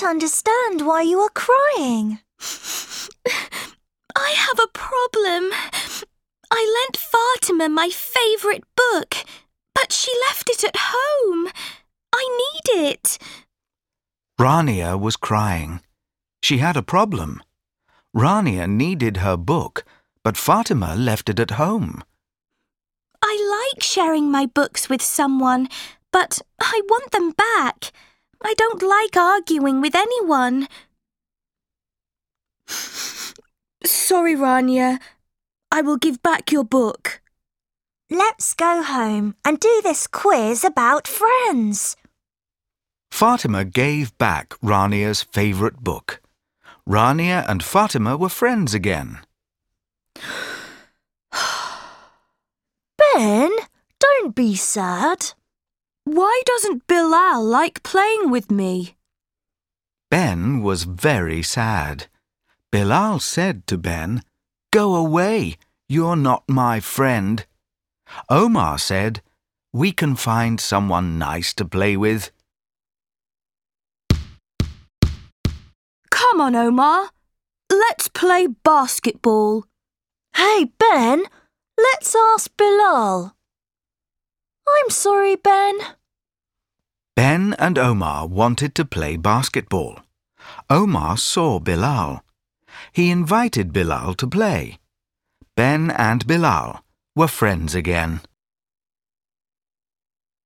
don't understand why you are crying. I have a problem. I lent Fatima my favourite book, but she left it at home. I need it. Rania was crying. She had a problem. Rania needed her book, but Fatima left it at home. I like sharing my books with someone, but I want them back. I don't like arguing with anyone. Sorry, Rania. I will give back your book. Let's go home and do this quiz about friends. Fatima gave back Rania's favourite book. Rania and Fatima were friends again. Ben, don't be sad. Why doesn't Bilal like playing with me? Ben was very sad. Bilal said to Ben, "Go away, you're not my friend." Omar said, "We can find someone nice to play with." Come on, Omar. Let's play basketball. Hey, Ben, let's ask Bilal. I'm sorry, Ben. Ben and Omar wanted to play basketball. Omar saw Bilal. He invited Bilal to play. Ben and Bilal were friends again.